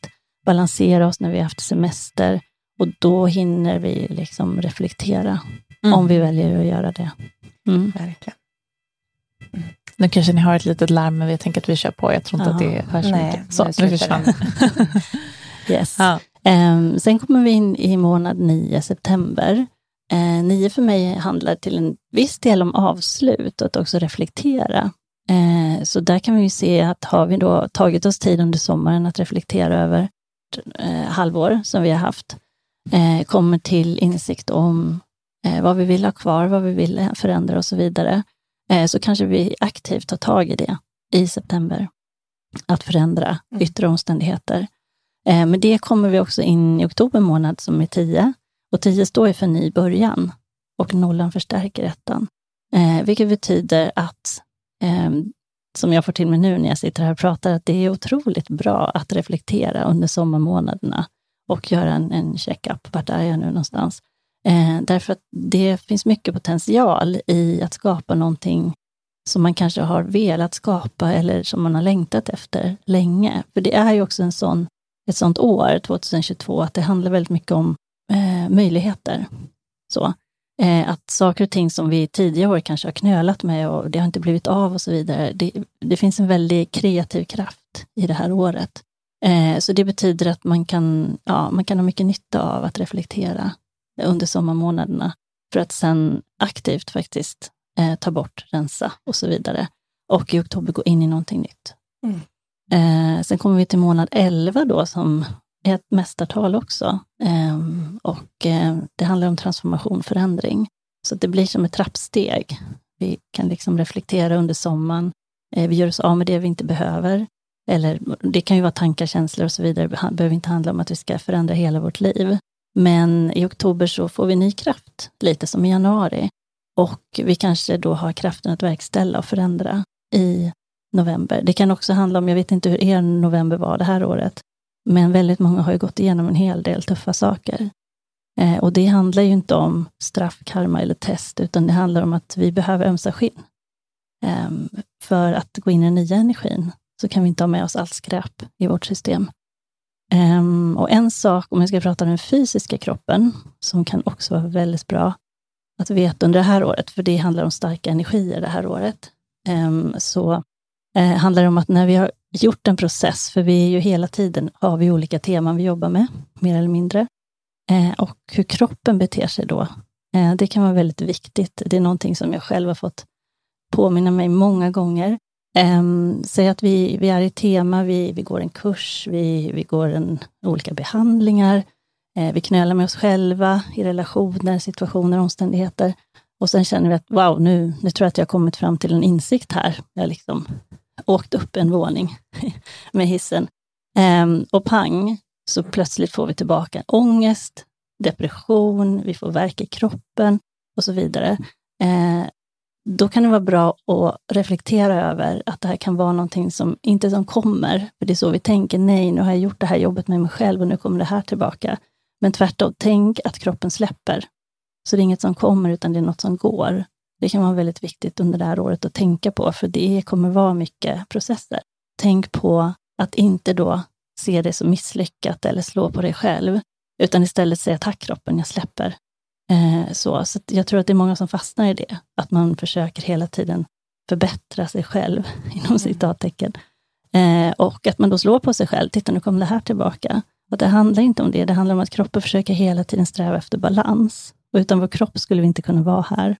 balansera oss när vi har haft semester. Och då hinner vi liksom reflektera om vi väljer att göra det. Verkligen. Nu kanske ni har ett litet larm, men jag tänker att vi kör på. Jag tror inte att det är så mycket. Så, nu försvann det. Yes. Ja. Sen kommer vi in i månad 9, september. 9 för mig handlar till en viss del om avslut och att också reflektera. Så där kan vi ju se att har vi då tagit oss tid under sommaren att reflektera över halvår som vi har haft, kommer till insikt om vad vi vill ha kvar, vad vi vill förändra och så vidare, så kanske vi aktivt tar tag i det i september. Att förändra yttre omständigheter. Men det kommer vi också in i oktober månad som är 10. Och 10 står ju för ny början. Och 0 förstärker 1. Vilket betyder att, som jag får till mig nu när jag sitter här och pratar, att det är otroligt bra att reflektera under sommarmånaderna. Och göra en check-up. Vart är jag nu någonstans? Därför att det finns mycket potential i att skapa någonting som man kanske har velat skapa eller som man har längtat efter länge. För det är ju också ett sånt år, 2022, att det handlar väldigt mycket om möjligheter. Så, att saker och ting som vi tidigare år kanske har knölat med och det har inte blivit av och så vidare. Det finns en väldigt kreativ kraft i det här året. Så det betyder att man kan ha mycket nytta av att reflektera under sommarmånaderna för att sen aktivt faktiskt ta bort, rensa och så vidare. Och i oktober gå in i någonting nytt. Sen kommer vi till månad 11 då som är ett mästartal också. Det handlar om transformation, förändring. Så det blir som ett trappsteg. Vi kan liksom reflektera under sommaren. Vi gör oss av med det vi inte behöver. Eller det kan ju vara tankar, känslor och så vidare. Det behöver inte handla om att vi ska förändra hela vårt liv. Men i oktober så får vi ny kraft, lite som i januari. Och vi kanske då har kraften att verkställa och förändra i november. Det kan också handla om, jag vet inte hur er november var det här året, men väldigt många har ju gått igenom en hel del tuffa saker. Och det handlar ju inte om straff, karma eller test, utan det handlar om att vi behöver ömsa skinn. För att gå in i den nya energin så kan vi inte ha med oss allt skräp i vårt system. Och en sak, om jag ska prata om den fysiska kroppen, som kan också vara väldigt bra att veta under det här året, för det handlar om starka energier det här året, så handlar det om att när vi har gjort en process, för vi är ju hela tiden, har vi olika teman vi jobbar med, mer eller mindre, och hur kroppen beter sig då, det kan vara väldigt viktigt. Det är någonting som jag själv har fått påminna mig många gånger. Säg att vi är i tema, vi går en kurs, vi går olika behandlingar, vi knölar med oss själva i relationer, situationer, omständigheter. Och sen känner vi att wow, nu tror jag att jag har kommit fram till en insikt här. Jag har liksom åkt upp en våning med hissen. Och pang, så plötsligt får vi tillbaka ångest, depression, vi får värk i kroppen och så vidare. Då kan det vara bra att reflektera över att det här kan vara någonting som inte som kommer. För det är så vi tänker, nej, nu har jag gjort det här jobbet med mig själv och nu kommer det här tillbaka. Men tvärtom, tänk att kroppen släpper. Så det är inget som kommer utan det är något som går. Det kan vara väldigt viktigt under det här året att tänka på, för det kommer vara mycket processer. Tänk på att inte då se det som misslyckat eller slå på dig själv, utan istället säga tack kroppen, jag släpper. Så jag tror att det är många som fastnar i det. Att man försöker hela tiden förbättra sig själv, inom citattecken. Och att man då slår på sig själv. Titta, nu kommer det här tillbaka. Och det handlar inte om det. Det handlar om att kroppen försöker hela tiden sträva efter balans. Och utan vår kropp skulle vi inte kunna vara här.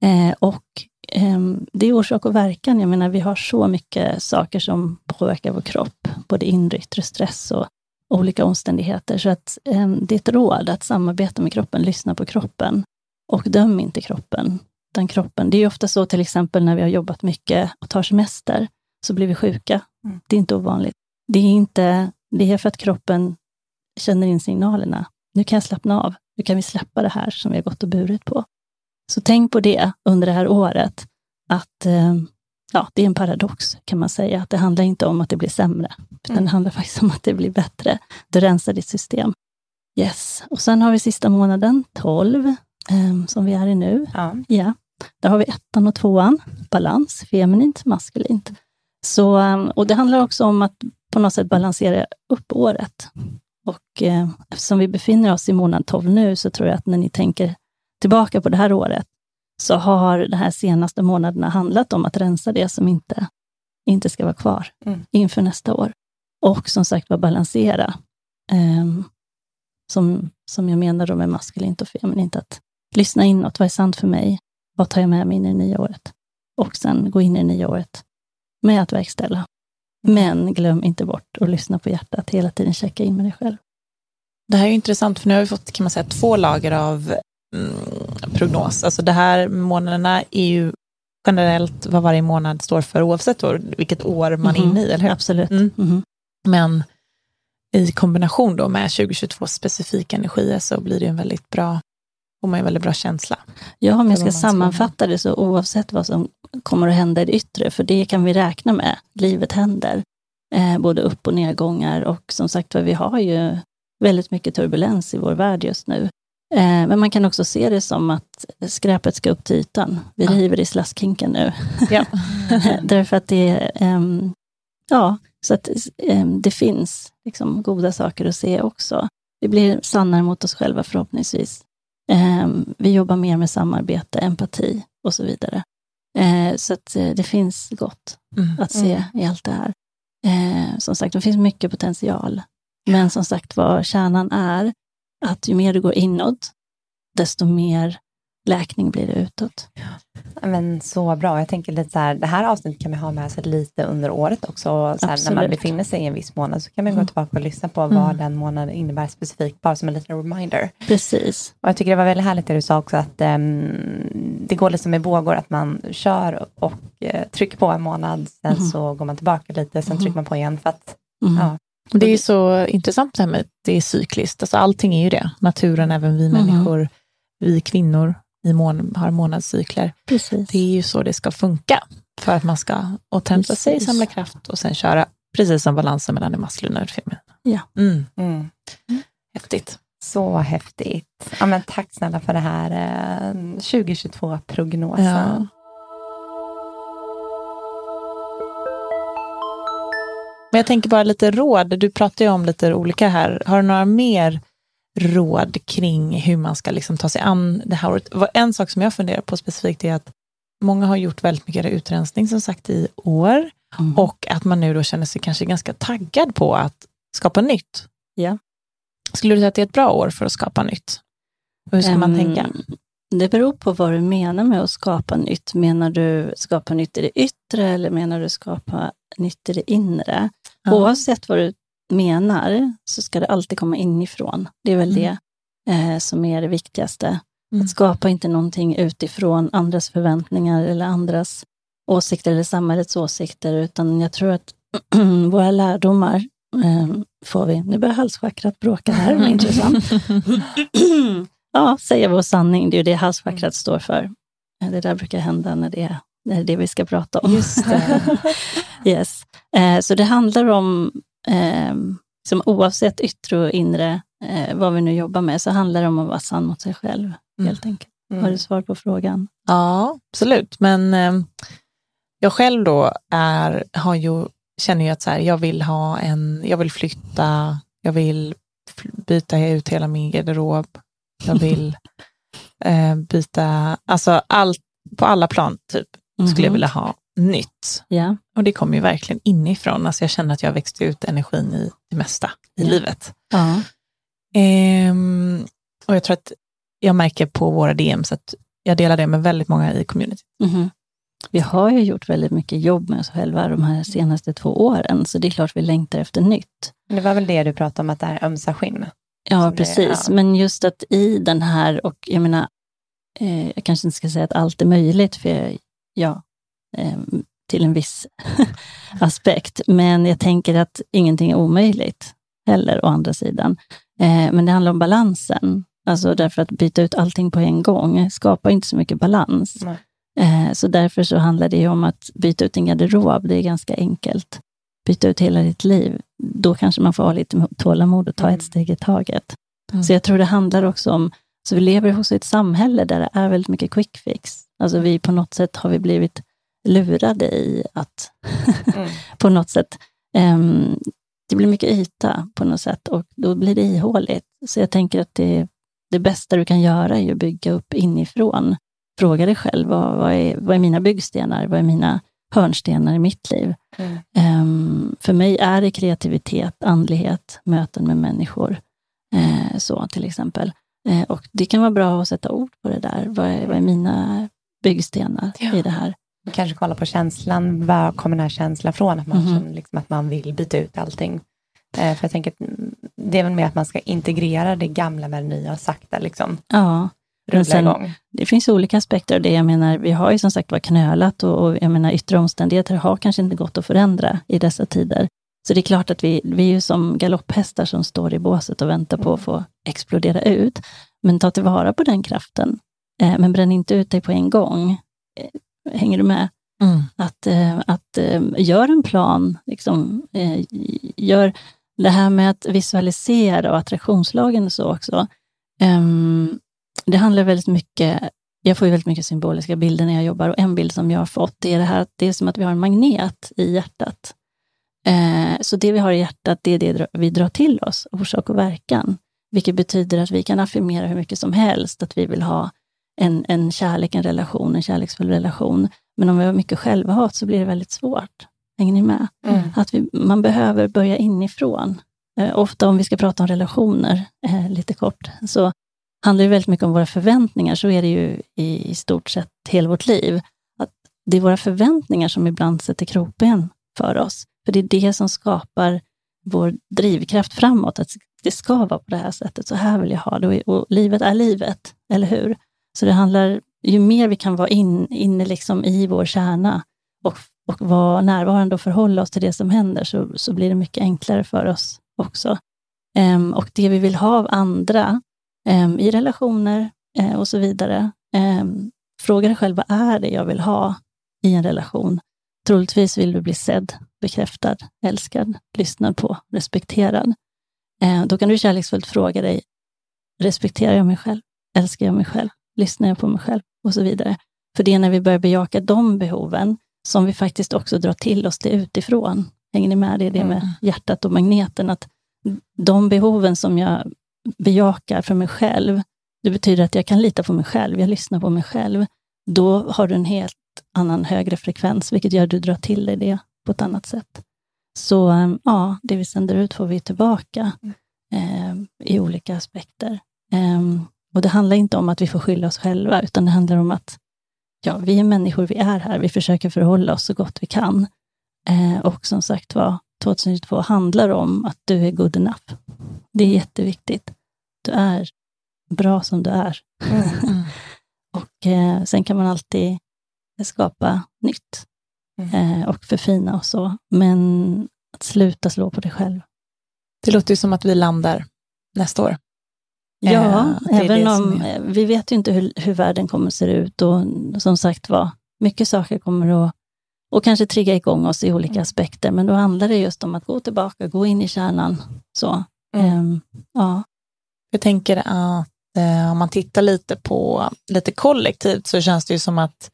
Det är orsak och verkan. Jag menar, vi har så mycket saker som påverkar vår kropp. Både inre och yttre stress och olika omständigheter. Så att det är ett råd att samarbeta med kroppen, lyssna på kroppen. Och döm inte kroppen, utan kroppen. Det är ju ofta så till exempel när vi har jobbat mycket och tar semester, så blir vi sjuka. Det är inte ovanligt. Det är för att kroppen känner in signalerna. Nu kan jag slappna av. Nu kan vi släppa det här som vi har gått och burit på. Så tänk på det under det här året. Att det är en paradox kan man säga. Att det handlar inte om att det blir sämre. Utan det handlar faktiskt om att det blir bättre. Du rensar ditt system. Yes. Och sen har vi sista månaden, 12. Som vi är i nu. Ja. Där har vi 1 och 2. Balans, feminint, maskulint. Så, och det handlar också om att på något sätt balansera upp året. Och eftersom vi befinner oss i månad 12 nu, så tror jag att när ni tänker tillbaka på det här året, så har de här senaste månaderna handlat om att rensa det som inte ska vara kvar inför nästa år. Och som sagt var balansera. Som jag menar då med maskulint och feminint, att lyssna inåt, vad är sant för mig? Vad tar jag med mig in i det nya året? Och sen gå in i det nya året med att verkställa. Men glöm inte bort att lyssna på hjärtat, hela tiden checka in med dig själv. Det här är ju intressant, för nu har vi fått, kan man säga, 2 lager av prognos. Alltså det här månaderna är ju generellt vad varje månad står för, oavsett vilket år man är inne i, eller hur? Absolut. Men i kombination då med 2022 specifika energier, så blir det en väldigt bra, får man en väldigt bra känsla. Ja, om jag ska sammanfatta det, så oavsett vad som kommer att hända i det yttre, för det kan vi räkna med, livet händer, både upp- och nedgångar, och som sagt vi har ju väldigt mycket turbulens i vår värld just nu. Men man kan också se det som att skräpet ska upp till ytan. Vi river i slaskhinken nu. Ja. Därför att det så att det finns liksom goda saker att se också. Vi blir sannare mot oss själva förhoppningsvis. Vi jobbar mer med samarbete, empati och så vidare. Så att det finns gott att se i allt det här. Som sagt, det finns mycket potential. Men som sagt, vad kärnan är att ju mer du går inåt, desto mer läkning blir det utåt. Men så bra. Jag tänker lite så här, det här avsnittet kan man ha med sig lite under året också. Så här, när man befinner sig i en viss månad, så kan man gå tillbaka och lyssna på vad den månaden innebär specifikt, bara som en liten reminder. Precis. Och jag tycker det var väldigt härligt det du sa också, att det går liksom i vågor, att man kör och trycker på en månad, sen så går man tillbaka lite, sen trycker man på igen för att Det är ju så intressant det här med att det är cykliskt. Alltså allting är ju det. Naturen, även vi människor, vi kvinnor har månadscykler. Precis. Det är ju så det ska funka. För att man ska återhämta sig, samla kraft och sen köra precis som balansen mellan det maskulina och det feminina. Ja. Häftigt. Så häftigt. Ja, men tack snälla för det här 2022-prognosen. Ja. Men jag tänker bara lite råd. Du pratar ju om lite olika här. Har du några mer råd kring hur man ska liksom ta sig an det här året? En sak som jag funderar på specifikt är att många har gjort väldigt mycket utrensning som sagt i år. Och att man nu då känner sig kanske ganska taggad på att skapa nytt. Ja. Skulle du säga att det är ett bra år för att skapa nytt? Och hur ska man tänka? Det beror på vad du menar med att skapa nytt. Menar du skapa nytt i det yttre, eller menar du skapa nytt i det inre? Oavsett vad du menar, så ska det alltid komma inifrån. Det är väl det som är det viktigaste. Att skapa inte någonting utifrån andras förväntningar eller andras åsikter eller samhällets åsikter, utan jag tror att våra lärdomar får vi. Nu börjar halschakrat bråka här, det är intressant. Säga vår sanning, det är ju det halschakrat står för. Det där brukar hända när det är det vi ska prata om. Just det. Yes. Så det handlar om, som oavsett yttre och inre, vad vi nu jobbar med, så handlar det om att vara sann mot sig själv, helt enkelt. Har du svar på frågan? Ja, absolut. Men jag själv då känner ju att så här, jag vill flytta, jag vill byta ut hela min garderob, jag vill byta, alltså allt på alla plan typ, skulle jag vilja ha nytt. Ja. Och det kommer ju verkligen inifrån. Alltså jag känner att jag växte ut energin i det mesta i livet. Ja. Och jag tror att jag märker på våra DMs att jag delar det med väldigt många i community. Vi har ju gjort väldigt mycket jobb med oss själva de här senaste 2 åren, så det är klart vi längtar efter nytt. Det var väl det du pratade om, att det är ömsa skinn. Ja, precis. Men just att i den här, och jag menar, jag kanske inte ska säga att allt är möjligt, för till en viss aspekt. Men jag tänker att ingenting är omöjligt heller, å andra sidan. Men det handlar om balansen. Alltså därför att byta ut allting på en gång skapar inte så mycket balans. Så därför så handlar det ju om att byta ut en garderob. Det är ganska enkelt. Byta ut hela ditt liv. Då kanske man får ha lite tålamod och ta ett steg i taget. Så jag tror det handlar också om, så vi lever hos ett samhälle där det är väldigt mycket quick fix. Alltså vi på något sätt har vi blivit lurade i att på något sätt det blir mycket yta på något sätt och då blir det ihåligt. Så jag tänker att det bästa du kan göra är att bygga upp inifrån. Fråga dig själv, vad är mina byggstenar? Vad är mina hörnstenar i mitt liv? För mig är det kreativitet, andlighet, möten med människor. Så till exempel. Och det kan vara bra att sätta ord på det där. Vad är mina byggstenar i det här? Kanske kolla på känslan. Var kommer den här känslan från? Att man känner liksom att man vill byta ut allting. För jag tänker att det är väl mer att man ska integrera det gamla med det nya sakta liksom. Ja. Sen, det finns olika aspekter av det. Jag menar, vi har ju som sagt varit knölat och jag menar, yttre omständigheter har kanske inte gått att förändra i dessa tider. Så det är klart att vi är ju som galopphästar som står i båset och väntar på att få explodera ut. Men ta tillvara på den kraften. Men bränn inte ut dig på en gång. Hänger du med? Att gör en plan. Liksom, gör det här med att visualisera och attraktionslagen och så också. Det handlar väldigt mycket, jag får ju väldigt mycket symboliska bilder när jag jobbar, och en bild som jag har fått är det här att det är som att vi har en magnet i hjärtat. Så det vi har i hjärtat, det är det vi drar till oss, orsak och verkan. Vilket betyder att vi kan affirmera hur mycket som helst, att vi vill ha en kärlek, en relation, en kärleksfull relation. Men om vi har mycket självhat så blir det väldigt svårt. Hänger ni med? Att man behöver börja inifrån. Ofta om vi ska prata om relationer, lite kort, så handlar det väldigt mycket om våra förväntningar. Så är det ju i stort sett hela vårt liv. Att det är våra förväntningar som ibland sätter kroppen för oss. För det är det som skapar vår drivkraft framåt. Att det ska vara på det här sättet. Så här vill jag ha det. Och livet är livet, eller hur? Så det handlar, ju mer vi kan vara inne liksom i vår kärna och vara närvarande och förhålla oss till det som händer, så blir det mycket enklare för oss också. Och det vi vill ha av andra i relationer och så vidare. Fråga dig själv, vad är det jag vill ha i en relation? Troligtvis vill du bli sedd, bekräftad, älskad, lyssnad på, respekterad. Då kan du kärleksfullt fråga dig, respekterar jag mig själv? Älskar jag mig själv? Lyssnar jag på mig själv? Och så vidare. För det är när vi börjar bejaka de behoven som vi faktiskt också drar till oss det utifrån. Hänger ni med? Det är det med hjärtat och magneten. Att de behoven som jag bejakar för mig själv, det betyder att jag kan lita på mig själv. Jag lyssnar på mig själv. Då har du en helt annan högre frekvens, vilket gör att du drar till dig det på ett annat sätt. Så ja, det vi sänder ut får vi tillbaka i olika aspekter. Och det handlar inte om att vi får skylla oss själva, utan det handlar om att vi är människor, vi är här, vi försöker förhålla oss så gott vi kan. Och som sagt 2022 handlar om att du är good enough. Det är jätteviktigt. Du är bra som du är. Och sen kan man alltid skapa nytt och förfina och så. Men att sluta slå på dig själv. Det låter ju som att vi landar nästa år. Ja, även om vi vet ju inte hur världen kommer att se ut. Och som sagt mycket saker kommer att och kanske trigga igång oss i olika aspekter. Men då handlar det just om att gå tillbaka, gå in i kärnan. Så, ja. Jag tänker att om man tittar lite kollektivt, så känns det ju som att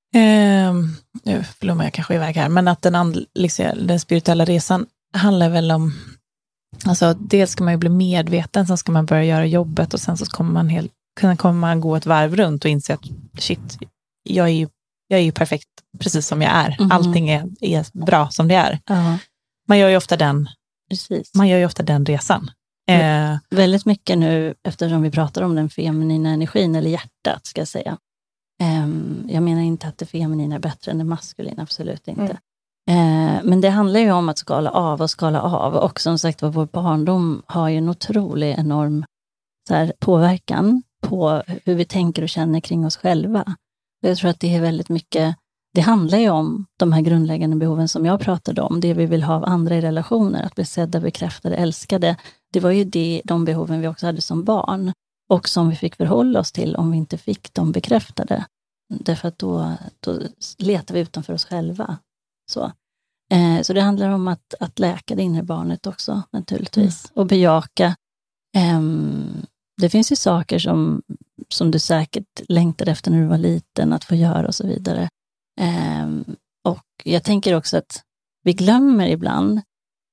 nu förlorar jag kanske iväg här, men att den spirituella resan handlar väl om, alltså dels ska man ju bli medveten, sen ska man börja göra jobbet, och sen så kommer man gå ett varv runt och inse att shit, jag är ju perfekt precis som jag är. Allting är bra som det är. Man gör ju ofta den resan. Väldigt mycket nu, eftersom vi pratar om den feminina energin, eller hjärtat ska jag säga. Jag menar inte att det feminina är bättre än det maskulina, absolut inte. Men det handlar ju om att skala av. Och som sagt, vår barndom har ju en otrolig enorm påverkan på hur vi tänker och känner kring oss själva. Jag tror att det är väldigt mycket, det handlar ju om de här grundläggande behoven som jag pratade om. Det vi vill ha av andra i relationer, att bli sedda, bekräftade, älskade. Det var ju de behoven vi också hade som barn. Och som vi fick förhålla oss till om vi inte fick dem bekräftade. Därför att då letar vi utanför oss själva. Så det handlar om att läka det inre barnet också, naturligtvis. Och bejaka. Det finns ju saker som du säkert längtade efter när du var liten att få göra och så vidare. Och jag tänker också att vi glömmer ibland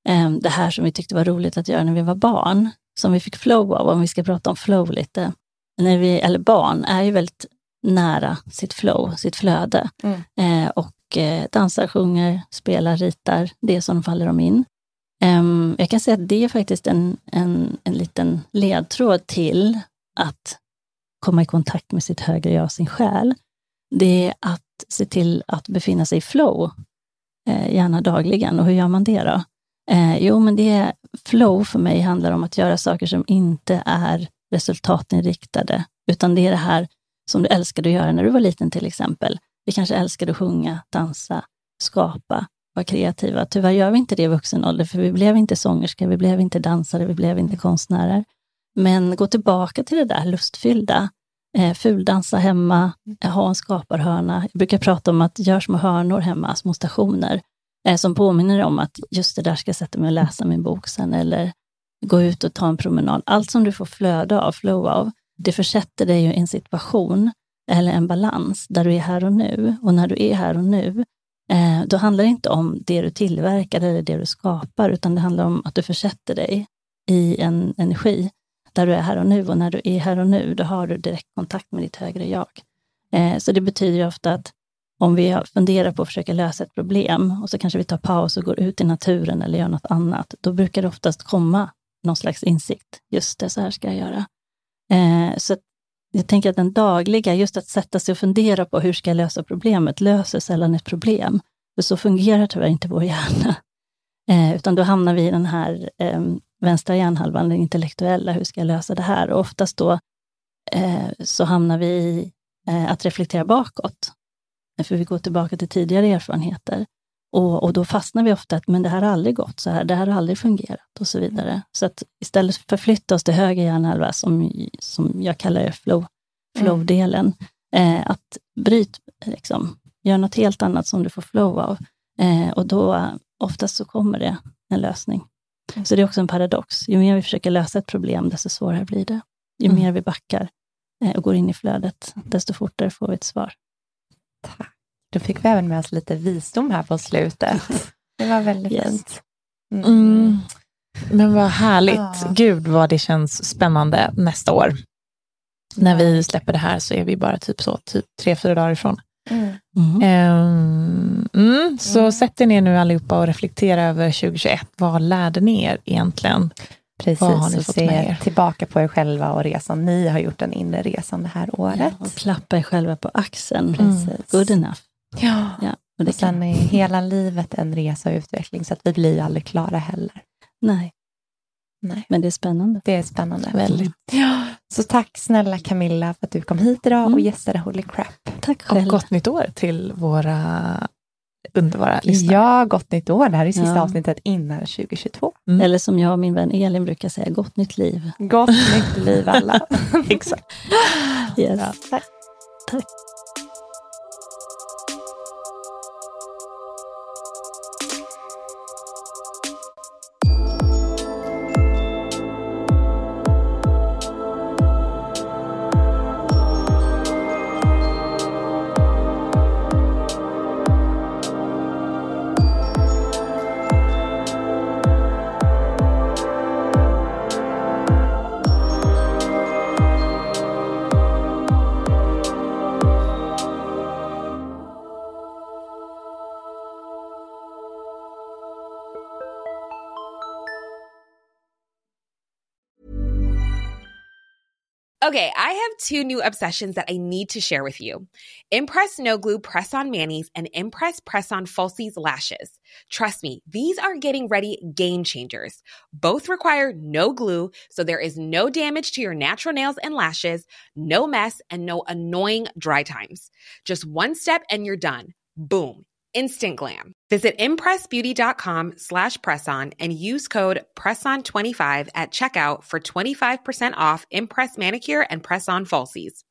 Det här som vi tyckte var roligt att göra när vi var barn, som vi fick flow av, om vi ska prata om flow lite. Eller barn är ju väldigt nära sitt flow, sitt flöde. Och dansar, sjunger, spelar, ritar, det som faller dem in. Jag kan säga att det är faktiskt en liten ledtråd till att komma i kontakt med sitt högre jag, sin själ. Det är att se till att befinna sig i flow, gärna dagligen. Och hur gör man det då? Jo, men flow för mig handlar om att göra saker som inte är resultatinriktade, utan det är det här som du älskade att göra när du var liten till exempel. Vi kanske älskade att sjunga, dansa, skapa, vara kreativa. Tyvärr gör vi inte det i vuxen ålder, för vi blev inte sångerska, vi blev inte dansare, vi blev inte konstnärer. Men gå tillbaka till det där lustfyllda, fuldansa hemma, ha en skaparhörna. Jag brukar prata om att göra små hörnor hemma, små stationer, som påminner om att just det där ska jag sätta mig och läsa min bok sen, eller gå ut och ta en promenad. Allt som du får flöda av, flow av, det försätter dig i en situation eller en balans där du är här och nu. Och när du är här och nu, då handlar det inte om det du tillverkar eller det du skapar, utan det handlar om att du försätter dig i en energi där du är här och nu. Och när du är här och nu, då har du direkt kontakt med ditt högre jag. Så det betyder ju ofta att om vi funderar på att försöka lösa ett problem och så kanske vi tar paus och går ut i naturen eller gör något annat, då brukar det oftast komma någon slags insikt. Just det, så här ska jag göra. Så jag tänker att den dagliga, just att sätta sig och fundera på hur ska jag lösa problemet, löser sällan ett problem. För så fungerar tyvärr inte vår hjärna. Utan då hamnar vi i den här vänstra hjärnhalvan, den intellektuella, hur ska jag lösa det här? Och oftast då så hamnar vi i att reflektera bakåt. För vi går tillbaka till tidigare erfarenheter. Och då fastnar vi ofta att men det här har aldrig gått så här, det här har aldrig fungerat och så vidare. Så att istället för att flytta oss till höger hjärnhalva, som jag kallar det flow-delen, att gör något helt annat som du får flow av. Och då oftast så kommer det en lösning. Så det är också en paradox. Ju mer vi försöker lösa ett problem, desto svårare blir det. Ju mer vi backar och går in i flödet, desto fortare får vi ett svar. Tack. Då fick vi även med oss lite visdom här på slutet. Det var väldigt fint. Men vad härligt. Gud vad det känns spännande nästa år. När vi släpper det här så är vi bara typ 3-4 dagar ifrån. Så sätt er ner nu allihopa och reflektera över 2021. Vad lärde ni er egentligen? Precis, vad har ni och fått se med er? Tillbaka på er själva och resan. Ni har gjort den inre resan det här året. Ja, och klappa er själva på axeln. Precis. Good enough. Ja. Och sen är hela livet en resa och utveckling, så att vi blir aldrig klara heller. Nej. Men det är spännande. Det är spännande. Väldigt. Ja. Så tack snälla Camilla för att du kom hit idag och gästade Holy Crap. Tack själv. Och gott nytt år till våra underbara lyssnare. Ja, gott nytt år. Det här är sista avsnittet innan 2022. Eller som jag och min vän Elin brukar säga, gott nytt liv. Gott nytt liv alla. Exakt. Yes. Ja, tack. Tack. Okay, I have two new obsessions that I need to share with you. Impress No Glue Press-On Manis and Impress Press-On Falsies Lashes. Trust me, these are getting ready game changers. Both require no glue, so there is no damage to your natural nails and lashes, no mess, and no annoying dry times. Just one step and you're done. Boom. Instant glam. Visit impressbeauty.com/presson and use code PRESSON25 at checkout for 25% off Impress Manicure and Press-On Falsies.